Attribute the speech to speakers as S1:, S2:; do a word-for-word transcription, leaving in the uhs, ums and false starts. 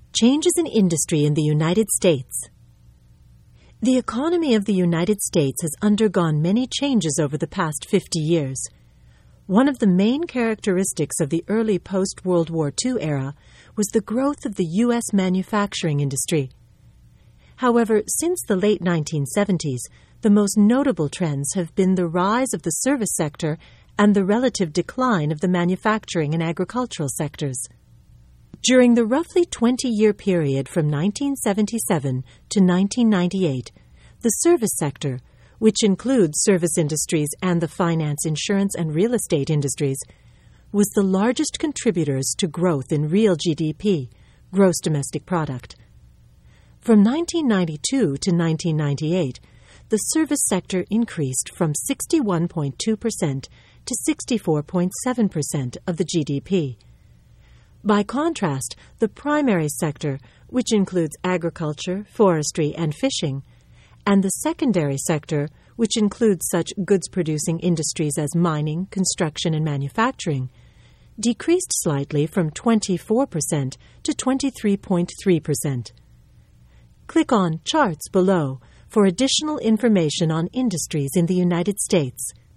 S1: Changes in industry in the United States. The economy of the United States has undergone many changes over the past fifty years. One of the main characteristics of the early post-World War Two era was the growth of the U S manufacturing industry. However, since the late nineteen seventies, the most notable trends have been the rise of the service sector and the relative decline of the manufacturing and agricultural sectors. During the roughly twenty-year period from nineteen seventy-seven to nineteen ninety-eight, the service sector, which includes service industries and the finance, insurance, and real estate industries, was the largest contributors to growth in real G D P, gross domestic product. From nineteen ninety-two to nineteen ninety-eight, the service sector increased from sixty-one point two percent to sixty-four point seven percent of the G D P. By contrast, the primary sector, which includes agriculture, forestry, and fishing, and the secondary sector, which includes such goods-producing industries as mining, construction, and manufacturing, decreased slightly from twenty-four percent to twenty-three point three percent. Click on Charts below for additional information on industries in the United States.